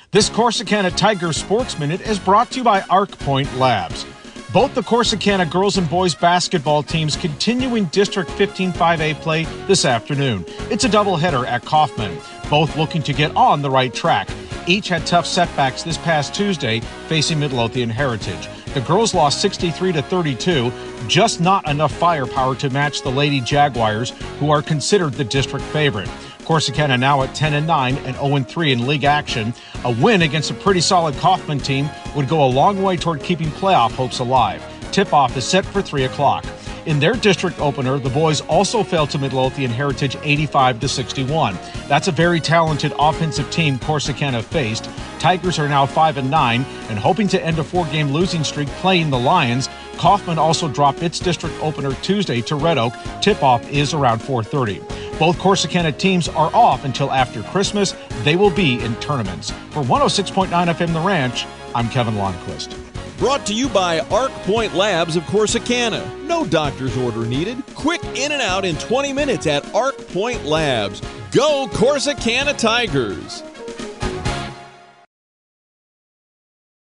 This Corsicana Tiger Sports Minute is brought to you by Arc Point Labs. Both the Corsicana girls and boys basketball teams continuing District 15 5A play this afternoon. It's a doubleheader at Kaufman, both looking to get on the right track. Each had tough setbacks this past Tuesday facing Midlothian Heritage. The girls lost 63-32, just not enough firepower to match the Lady Jaguars, who are considered the district favorite. Corsicana now at 10-9 and 0-3 in league action. A win against a pretty solid Kaufman team would go a long way toward keeping playoff hopes alive. Tip-off is set for 3 o'clock. In their district opener, the boys also fell to Midlothian Heritage 85-61. That's a very talented offensive team Corsicana faced. Tigers are now 5-9 and hoping to end a 4-game losing streak playing the Lions. Kaufman also dropped its district opener Tuesday to Red Oak. Tip-off is around 4:30. Both Corsicana teams are off until after Christmas. They will be in tournaments. For 106.9 FM The Ranch, I'm Kevin Lonnquist. Brought to you by Arc Point Labs of Corsicana. No doctor's order needed. Quick in and out in 20 minutes at Arc Point Labs. Go Corsicana Tigers!